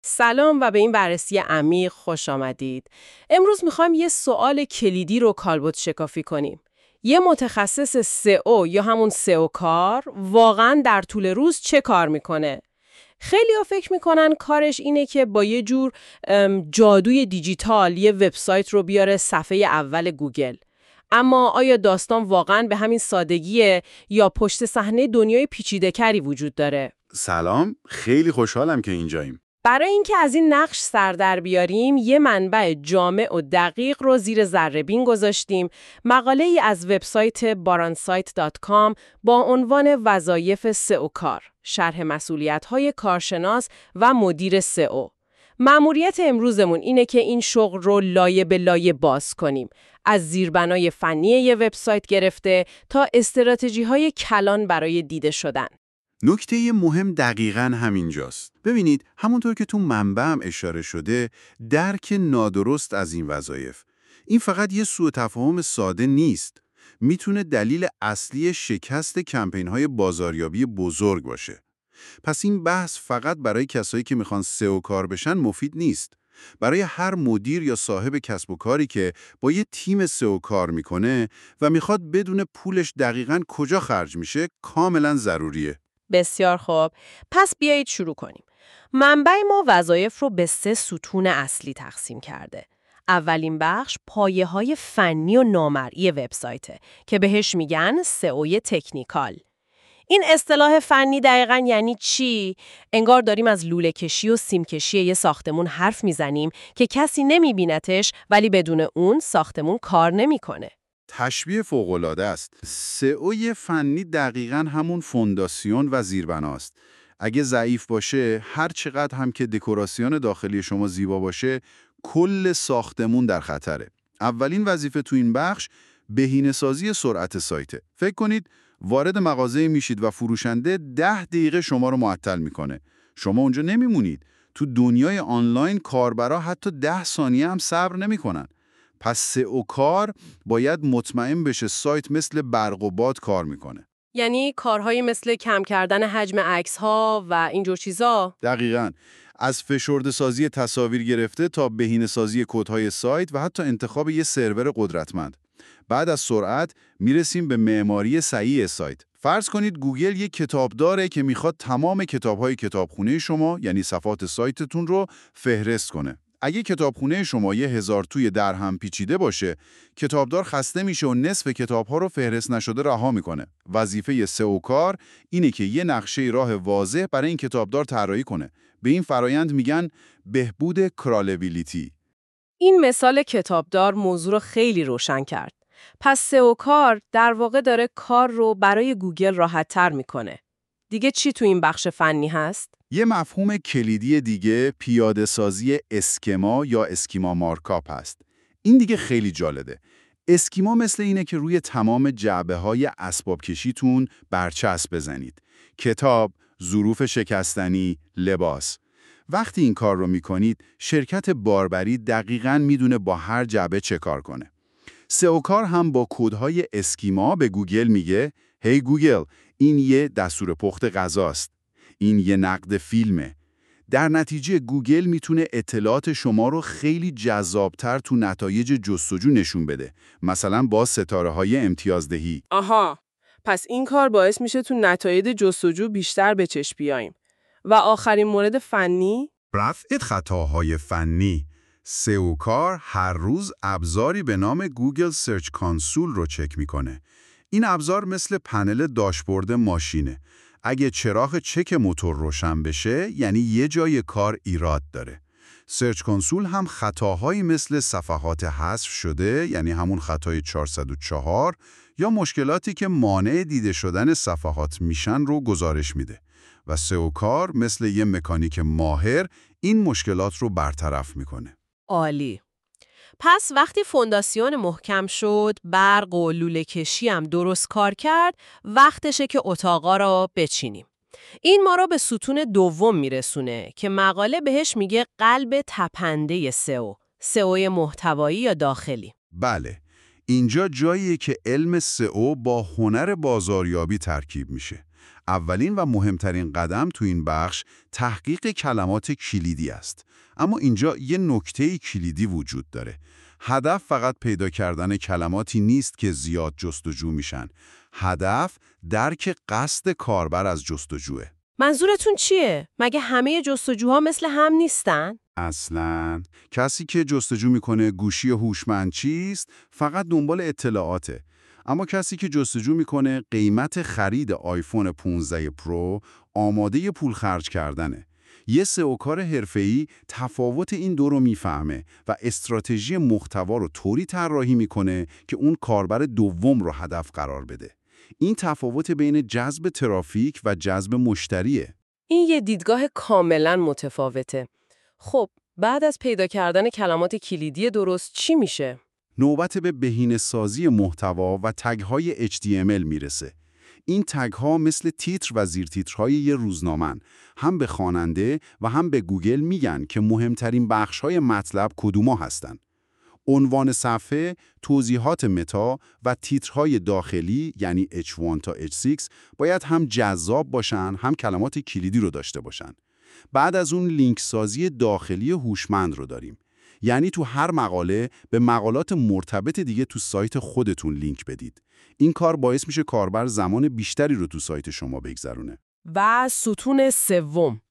سلام و به این بررسی عمیق خوش آمدید. امروز میخوایم یه سوال کلیدی رو کالبد شکافی کنیم. یه متخصص سئو یا همون سئو کار واقعاً در طول روز چه کار میکنه؟ خیلی‌ها فکر میکنن کارش اینه که با یه جور جادوی دیجیتال یه وبسایت رو بیاره صفحه اول گوگل. اما آیا داستان واقعاً به همین سادگیه یا پشت صحنه دنیای پیچیده‌تری وجود داره؟ سلام، خیلی خوشحالم که اینجاییم. برای اینکه از این نقش سر در بیاریم، یه منبع جامع و دقیق رو زیر ذره‌بین گذاشتیم، مقاله ای از وبسایت baransite.com با عنوان وظایف سئو کار، شرح مسئولیت‌های کارشناس و مدیر سئو. مأموریت امروزمون اینه که این شغل رو لایه به لایه باز کنیم، از زیربنای فنی یه وبسایت گرفته تا استراتژی‌های کلان برای دیده شدن. نکته مهم دقیقاً همینجاست. ببینید، همونطور که تو منبع هم اشاره شده، درک نادرست از این وظایف. این فقط یه سوء تفاهم ساده نیست. میتونه دلیل اصلی شکست کمپین‌های بازاریابی بزرگ باشه. پس این بحث فقط برای کسایی که میخوان سئو کار بشن مفید نیست. برای هر مدیر یا صاحب کسب و کاری که با یه تیم سئو کار میکنه و میخواد بدون پولش دقیقاً کجا خرج میشه، کاملاً ضروریه. بسیار خوب. پس بیایید شروع کنیم. منبع ما وظایف رو به 3 ستون اصلی تقسیم کرده. اولین بخش پایه‌های فنی و نامرئی وبسایته که بهش میگن سئو تکنیکال. این اصطلاح فنی دقیقاً یعنی چی؟ انگار داریم از لوله کشی و سیم کشی یه ساختمون حرف میزنیم که کسی نمیبینتش، ولی بدون اون ساختمون کار نمیکنه. تشبیه فوق‌العاده است. سئو فنی دقیقاً همون فونداسیون و زیربناست. اگه ضعیف باشه، هر چقدر هم که دکوراسیون داخلی شما زیبا باشه، کل ساختمون در خطره. اولین وظیفه تو این بخش بهینه‌سازی سرعت سایته. فکر کنید وارد مغازه میشید و فروشنده 10 دقیقه شما رو معطل میکنه. شما اونجا نمیمونید. تو دنیای آنلاین کاربرا حتی 10 ثانیه هم صبر نمیکنن. پس سئو کار باید مطمئن بشه سایت مثل برق و باد کار میکنه. یعنی کارهایی مثل کم کردن حجم عکس‌ها و اینجور چیزا؟ دقیقاً. از فشرده سازی تصاویر گرفته تا بهینه‌سازی کدهای سایت و حتی انتخاب یه سرور قدرتمند. بعد از سرعت میرسیم به معماری صحیح سایت. فرض کنید گوگل یک کتاب داره که میخواد تمام کتاب‌های کتابخونه شما، یعنی صفحات سایتتون رو فهرست کنه. اگه کتابخونه شما 1000 توی در هم پیچیده باشه، کتابدار خسته میشه و نصف کتاب‌ها رو فهرست نشده رها میکنه. وظیفه سئو کار اینه که یه نقشه راه واضح برای این کتابدار طراحی کنه. به این فرایند میگن بهبود کرالبیلیتی. این مثال کتابدار موضوع رو خیلی روشن کرد. پس سئو کار در واقع داره کار رو برای گوگل راحت‌تر میکنه. دیگه چی تو این بخش فنی هست؟ یه مفهوم کلیدی دیگه پیاده‌سازی اسکما یا اسکیما مارکاپ هست. این دیگه خیلی جالبه. اسکیما مثل اینه که روی تمام جعبه‌های اسباب کشیتون برچسب بزنید. کتاب، ظروف شکستنی، لباس. وقتی این کار رو میکنید، شرکت باربری دقیقاً میدونه با هر جعبه چه کار کنه. سئو کار هم با کدهای اسکیما به گوگل میگه: هی گوگل، این یه دستور پخت غذاست. این یه نقد فیلمه. در نتیجه گوگل میتونه اطلاعات شما رو خیلی جذابتر تو نتایج جستجو نشون بده. مثلا با ستاره‌های امتیازدهی. آها، پس این کار باعث میشه تو نتایج جستجو بیشتر به چشم بیاییم. و آخرین مورد فنی؟ رفع خطاهای فنی. سئو کار هر روز ابزاری به نام گوگل سرچ کانسول رو چک میکنه. این ابزار مثل پنل داشبورد ماشینه. اگه چراغ چک موتور روشن بشه، یعنی یه جای کار ایراد داره. سرچ کانسول هم خطاهایی مثل صفحات حذف شده، یعنی همون خطای 404، یا مشکلاتی که مانع دیده شدن صفحات میشن رو گزارش میده. و سئو کار مثل یه مکانیک ماهر این مشکلات رو برطرف میکنه. عالی. پس وقتی فونداسیون محکم شد، برق و لوله کشی هم درست کار کرد، وقتشه که اتاقا رو بچینیم. این ما رو به ستون دوم میرسونه که مقاله بهش میگه قلب تپنده سئو، سئو محتوایی یا داخلی. بله، اینجا جاییه که علم سئو با هنر بازاریابی ترکیب میشه. اولین و مهمترین قدم تو این بخش تحقیق کلمات کلیدی است. اما اینجا یه نکته کلیدی وجود داره. هدف فقط پیدا کردن کلماتی نیست که زیاد جستجو میشن. هدف درک قصد کاربر از جستجوه. منظورتون چیه؟ مگه همه جستجوها مثل هم نیستن؟ اصلاً کسی که جستجو میکنه گوشی هوشمند چیست فقط دنبال اطلاعاته. اما کسی که جستجو میکنه قیمت خرید آیفون 15 پرو آماده پول خرج کردنه. یه سئوکار حرفه‌ای تفاوت این دو رو میفهمه و استراتژی محتوا رو طوری طراحی میکنه که اون کاربر دوم رو هدف قرار بده. این تفاوت بین جذب ترافیک و جذب مشتریه. این یه دیدگاه کاملا متفاوته. خب، بعد از پیدا کردن کلمات کلیدی درست چی میشه؟ نوبت به بهینه‌سازی محتوا و تگ‌های HTML میرسه. این تگ‌ها مثل تیتر و زیرتیترهای یه روزنامه‌ن. هم به خواننده و هم به گوگل میگن که مهمترین بخش‌های مطلب کدوما هستن. عنوان صفحه، توضیحات متا و تیترهای داخلی یعنی H1 تا H6 باید هم جذاب باشن هم کلمات کلیدی رو داشته باشن. بعد از اون لینک سازی داخلی هوشمند رو داریم. یعنی تو هر مقاله به مقالات مرتبط دیگه تو سایت خودتون لینک بدید. این کار باعث میشه کاربر زمان بیشتری رو تو سایت شما بگذرونه. و ستون سوم،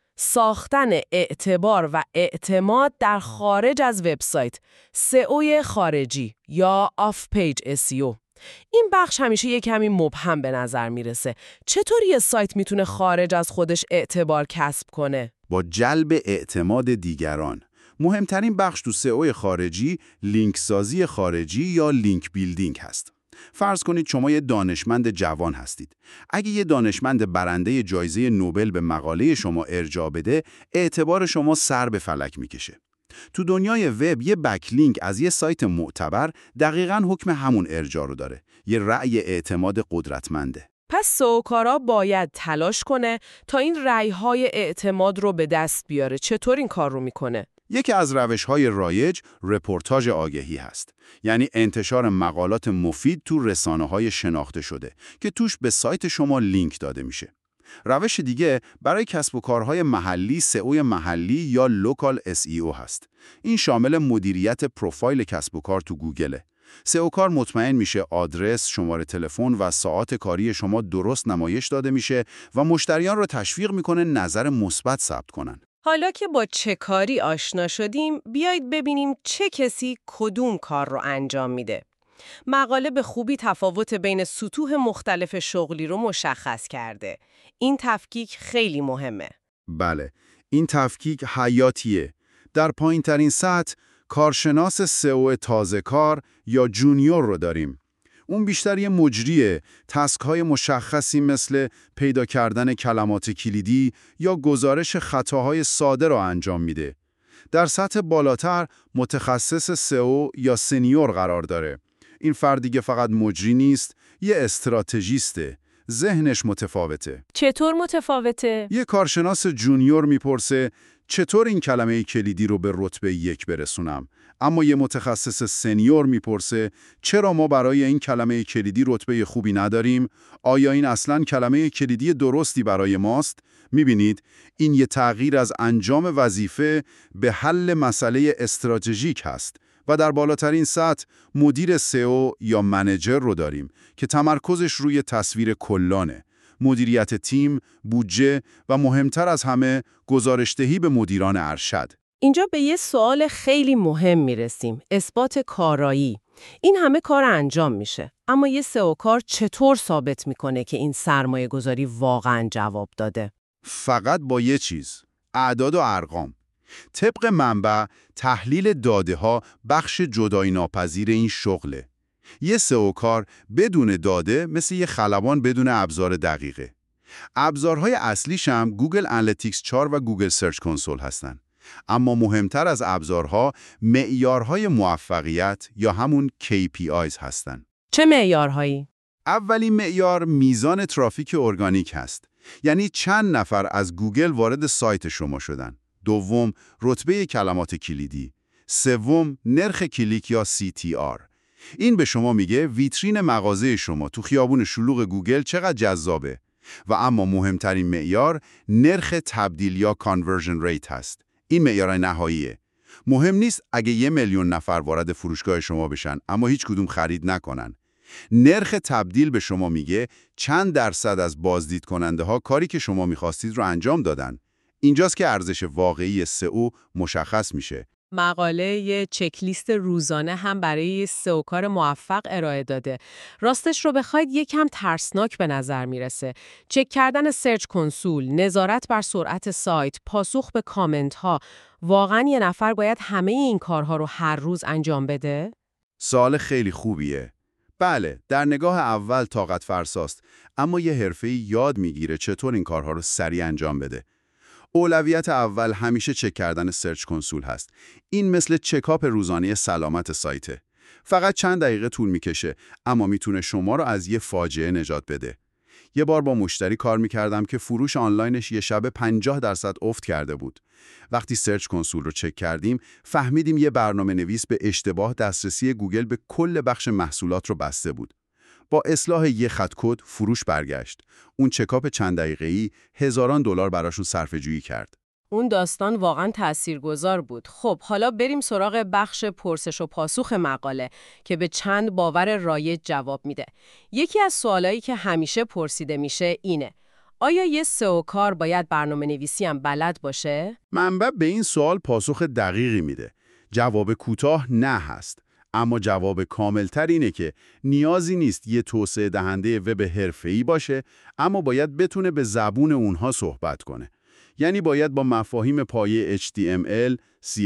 ساختن اعتبار و اعتماد در خارج از وبسایت، سئو خارجی یا آف پیج SEO. این بخش همیشه یه کمی مبهم به نظر میرسه. چطور یه سایت میتونه خارج از خودش اعتبار کسب کنه؟ با جلب اعتماد دیگران. مهمترین بخش تو سئو خارجی لینک سازی خارجی یا لینک بیلدینگ هست. فرض کنید شما یه دانشمند جوان هستید. اگه یه دانشمند برنده جایزه نوبل به مقاله شما ارجاع بده، اعتبار شما سر به فلک میکشه. تو دنیای وب یه بکلینک از یه سایت معتبر دقیقاً حکم همون ارجاع رو داره. یه رأی اعتماد قدرتمنده. پس سئوکارا باید تلاش کنه تا این رأی‌های اعتماد رو به دست بیاره. چطور این کار رو میکنه؟ یکی از روش‌های رایج رپورتاژ آگهی هست. یعنی انتشار مقالات مفید تو رسانه‌های شناخته شده که توش به سایت شما لینک داده میشه. روش دیگه برای کسب و کارهای محلی سئو محلی یا لوکال SEO هست. این شامل مدیریت پروفایل کسب و کار تو گوگله. سئوکار مطمئن میشه آدرس، شماره تلفن و ساعات کاری شما درست نمایش داده میشه و مشتریان رو تشویق میکنه نظر مثبت ثبت کنن. حالا که با چه کاری آشنا شدیم، بیایید ببینیم چه کسی کدوم کار رو انجام میده. مقاله به خوبی تفاوت بین سطوح مختلف شغلی رو مشخص کرده. این تفکیک خیلی مهمه. بله، این تفکیک حیاتیه. در پایین‌ترین سطح کارشناس سئو تازه کار یا جونیور رو داریم. اون بیشتر یه مجریه، تسک‌های مشخصی مثل پیدا کردن کلمات کلیدی یا گزارش خطاهای ساده رو انجام میده. در سطح بالاتر متخصص سئو یا سنیور قرار داره. این فرد دیگه فقط مجری نیست، یه استراتژیسته. ذهنش متفاوته. چطور متفاوته؟ یه کارشناس جونیور میپرسه چطور این کلمه کلیدی رو به رتبه 1 برسونم؟ اما یه متخصص سنیور میپرسه چرا ما برای این کلمه کلیدی رتبه خوبی نداریم؟ آیا این اصلاً کلمه کلیدی درستی برای ماست؟ میبینید این یه تغییر از انجام وظیفه به حل مسئله استراتژیک هست. و در بالاترین سطح مدیر سئو یا منیجر رو داریم که تمرکزش روی تصویر کلانه، مدیریت تیم، بودجه و مهمتر از همه گزارش‌دهی به مدیران ارشد. اینجا به یه سوال خیلی مهم میرسیم، اثبات کارایی. این همه کار انجام میشه، اما یه سئوکار چطور ثابت میکنه که این سرمایه گذاری واقعا جواب داده؟ فقط با یه چیز، اعداد و ارقام. طبق منبع، تحلیل داده‌ها بخش جدایی ناپذیر این شغله. یه سئوکار بدون داده مثل یه خلبان بدون ابزار دقیقه. ابزارهای اصلیش هم گوگل انالیتیکس 4 و گوگل سرچ کنسول هستن. اما مهمتر از ابزارها معیارهای موفقیت یا همون KPIs هستن. چه معیارهایی؟ اولین معیار میزان ترافیک ارگانیک هست. یعنی چند نفر از گوگل وارد سایت شما شدن. دوم، رتبه کلمات کلیدی. سوم، نرخ کلیک یا CTR. این به شما میگه ویترین مغازه شما تو خیابون شلوغ گوگل چقدر جذابه. و اما مهمترین معیار نرخ تبدیل یا کانورژن ریت هست. این معیار نهاییه. مهم نیست اگه 1,000,000 نفر وارد فروشگاه شما بشن اما هیچ کدوم خرید نکنن. نرخ تبدیل به شما میگه چند درصد از بازدید کننده ها کاری که شما میخواستید رو انجام دادن. اینجاست که ارزش واقعی سئو مشخص میشه. مقاله یه چکلیست روزانه هم برای سئو کار موفق ارائه داده. راستش رو بخواید یکم ترسناک به نظر میرسه. چک کردن سرچ کنسول، نظارت بر سرعت سایت، پاسخ به کامنت ها. واقعاً یه نفر باید همه این کارها رو هر روز انجام بده؟ سوال خیلی خوبیه. بله، در نگاه اول طاقت فرساست، اما یه حرفه‌ای یاد میگیره چطور این کارها رو سریع انجام بده. اولویت اول همیشه چک کردن سرچ کنسول هست. این مثل چکاپ روزانه سلامت سایته. فقط چند دقیقه طول میکشه، اما میتونه شما رو از یه فاجعه نجات بده. یه بار با مشتری کار میکردم که فروش آنلاینش یه شب 50% افت کرده بود. وقتی سرچ کنسول رو چک کردیم، فهمیدیم یه برنامه نویس به اشتباه دسترسی گوگل به کل بخش محصولات رو بسته بود. با اصلاح یه خط کد فروش برگشت. اون چکاپ چند دقیقه‌ای هزاران دلار براشون صرفه‌جویی کرد. اون داستان واقعاً تاثیرگذار بود. خب حالا بریم سراغ بخش پرسش و پاسخ مقاله که به چند باور رایج جواب میده. یکی از سوالایی که همیشه پرسیده میشه اینه: آیا یه سئو کار باید برنامه‌نویسی هم بلد باشه؟ منبع به این سوال پاسخ دقیقی میده. جواب کوتاه نه هست. اما جواب کاملتر اینه که نیازی نیست یه توسعه دهنده وب حرفه‌ای باشه، اما باید بتونه به زبون اونها صحبت کنه. یعنی باید با مفاهیم پایه HTML،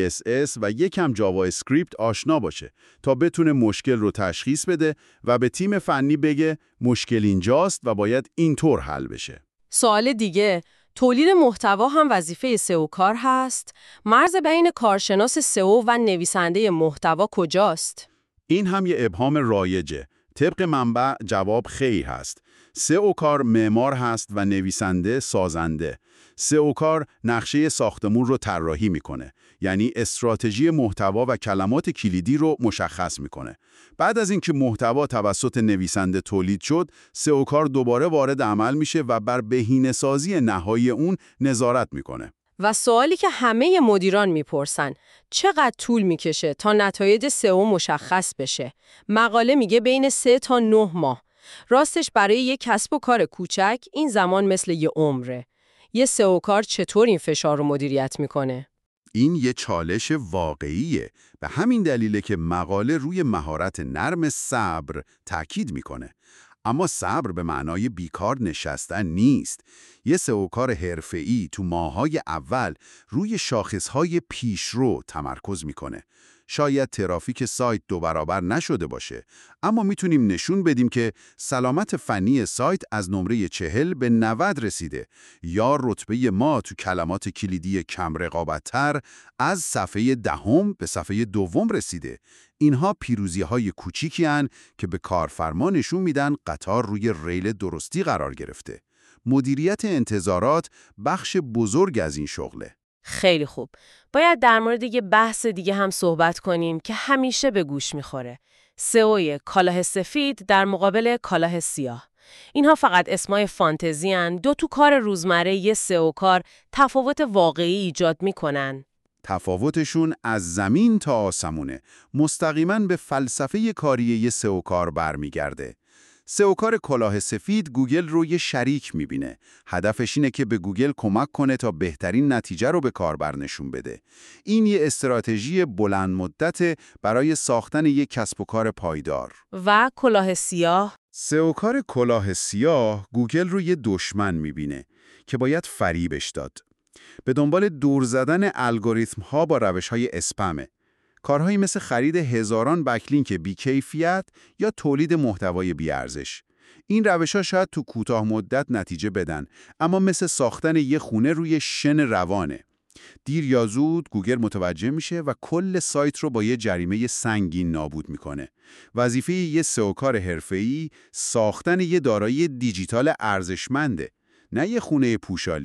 CSS و یکم جاوا اسکریپت آشنا باشه تا بتونه مشکل رو تشخیص بده و به تیم فنی بگه مشکل اینجاست و باید اینطور حل بشه. سوال دیگه، تولید محتوا هم وظیفه سئو کار هست؟ مرز بین کارشناس سئو و نویسنده محتوا کجاست؟ این هم یه ابهام رایجه. طبق منبع جواب خیر هست. سئو کار معمار هست و نویسنده سازنده. سئو کار نقشه ساختمون رو طراحی میکنه، یعنی استراتژی محتوا و کلمات کلیدی رو مشخص میکنه. بعد از اینکه محتوا توسط نویسنده تولید شد، سئو کار دوباره وارد عمل میشه و بر بهینه‌سازی نهایی اون نظارت میکنه. و سوالی که همه مدیران میپرسن، چقدر طول میکشه تا نتایج سئو مشخص بشه؟ مقاله میگه بین 3 تا 9 ماه. راستش برای یک کسب و کار کوچک این زمان مثل یه عمره. یه سئو کار چطور این فشار رو مدیریت میکنه؟ این یه چالش واقعیه. به همین دلیله که مقاله روی مهارت نرم صبر تاکید میکنه. اما صبر به معنای بیکار نشستن نیست. یه سئو کار حرفه‌ای تو ماه‌های اول روی شاخص‌های پیشرو تمرکز میکنه. شاید ترافیک سایت 2 برابر نشده باشه، اما میتونیم نشون بدیم که سلامت فنی سایت از نمره 40 به 90 رسیده، یا رتبه ما تو کلمات کلیدی کم رقابت‌تر از صفحه 10 به صفحه 2 رسیده. اینها پیروزی‌های کوچیکی هن که به کارفرما نشون میدن قطار روی ریل درستی قرار گرفته. مدیریت انتظارات بخش بزرگ از این شغله. خیلی خوب. باید در مورد یه بحث دیگه هم صحبت کنیم که همیشه به گوش میخوره. سئو کلاه سفید در مقابل کلاه سیاه. اینها فقط اسمای فانتزی هن. دو تو کار روزمره یه سئو کار تفاوت واقعی ایجاد میکنن. تفاوتشون از زمین تا آسمونه. مستقیما به فلسفه کاری یه سئو کار برمیگرده. سئو کار کلاه سفید گوگل رو یه شریک میبینه. هدفش اینه که به گوگل کمک کنه تا بهترین نتیجه رو به کاربر نشون بده. این یه استراتژی بلند مدت برای ساختن یک کسب و کار پایدار. و کلاه سیاه؟ سئو کار کلاه سیاه گوگل رو یه دشمن میبینه که باید فریبش داد. به دنبال دور زدن الگوریتم ها با روش های اسپمه. کارهایی مثل خرید هزاران بکلینک بی‌کیفیت یا تولید محتوای بی‌ارزش. این روش‌ها شاید تو کوتاه مدت نتیجه بدن، اما مثل ساختن یه خونه روی شن روانه. دیر یا زود گوگل متوجه میشه و کل سایت رو با یه جریمه سنگین نابود میکنه. وظیفه یه سئو کار حرفه‌ای ساختن یه دارایی دیجیتال ارزشمنده، نه یه خونه پوشالی.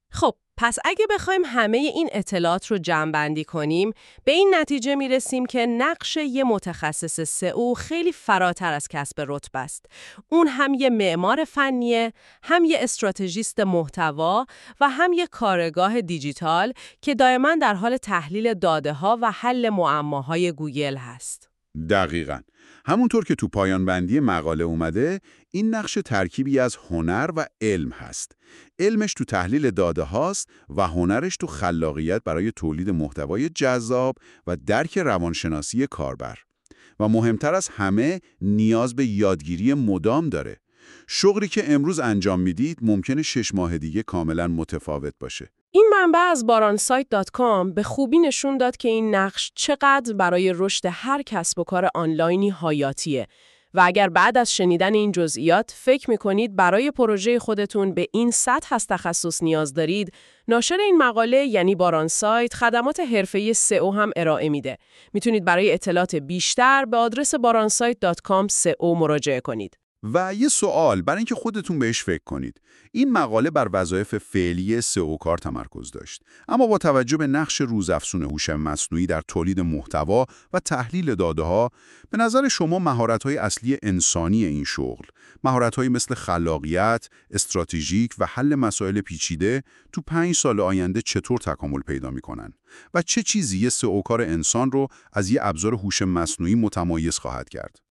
خب پس اگه بخوایم همه این اطلاعات رو جمع‌بندی کنیم، به این نتیجه میرسیم که نقش یه متخصص سئو خیلی فراتر از کسب رتبه است. اون هم یه معمار فنیه، هم یه استراتژیست محتوا و هم یه کارگاه دیجیتال که دائما در حال تحلیل داده‌ها و حل معماهای گوگل هست. دقیقاً. همونطور که تو پایان بندی مقاله اومده، این نقش ترکیبی از هنر و علم هست. علمش تو تحلیل داده هاست و هنرش تو خلاقیت برای تولید محتوای جذاب و درک روانشناسی کاربر. و مهمتر از همه، نیاز به یادگیری مدام داره. شغلی که امروز انجام میدید ممکنه 6 ماه دیگه کاملا متفاوت باشه. این منبع از baransite.com به خوبی نشون داد که این نقش چقدر برای رشد هر کسب و کار آنلاینی حیاتیه و اگر بعد از شنیدن این جزئیات فکر می‌کنید برای پروژه خودتون به این سطح از تخصص نیاز دارید، ناشر این مقاله یعنی بارانسایت خدمات حرفه‌ای سئو هم ارائه میده. میتونید برای اطلاعات بیشتر به آدرس baransite.com سئو مراجعه کنید. و یه سوال برای اینکه خودتون بهش فکر کنید. این مقاله بر وظایف فعلی سئو کار تمرکز داشت، اما با توجه به نقش روزافزون هوش مصنوعی در تولید محتوا و تحلیل داده‌ها، به نظر شما مهارت‌های اصلی انسانی این شغل، مهارت‌هایی مثل خلاقیت، استراتژیک و حل مسائل پیچیده تو 5 سال آینده چطور تکامل پیدا می‌کنن؟ و چه چیزی یه سئو کار انسان رو از یه ابزار هوش مصنوعی متمایز خواهد کرد؟